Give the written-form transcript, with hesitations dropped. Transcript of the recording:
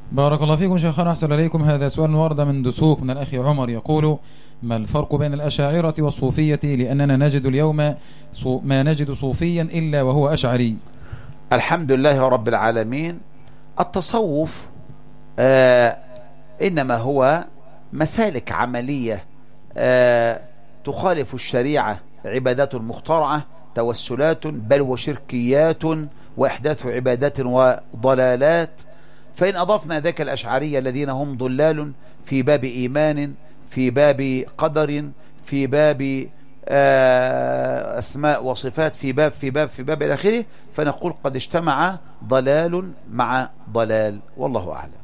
بارك الله فيكم شيخنا، أحسن إليكم. هذا سؤال ورد من دسوق من الأخ عمر، يقول: ما الفرق بين الأشاعرة والصوفية؟ لأننا نجد اليوم ما نجد صوفيا إلا وهو أشعري. الحمد لله رب العالمين. التصوف إنما هو مسالك عملية تخالف الشريعة، عبادات مخترعة، توسلات، بل وشركيات، وإحداث عبادات وضلالات. فإن أضفنا ذاك الأشعرية الذين هم ضلال في باب إيمان، في باب قدر، في باب أسماء وصفات، في باب إلى آخره، فنقول قد اجتمع ضلال مع ضلال، والله أعلم.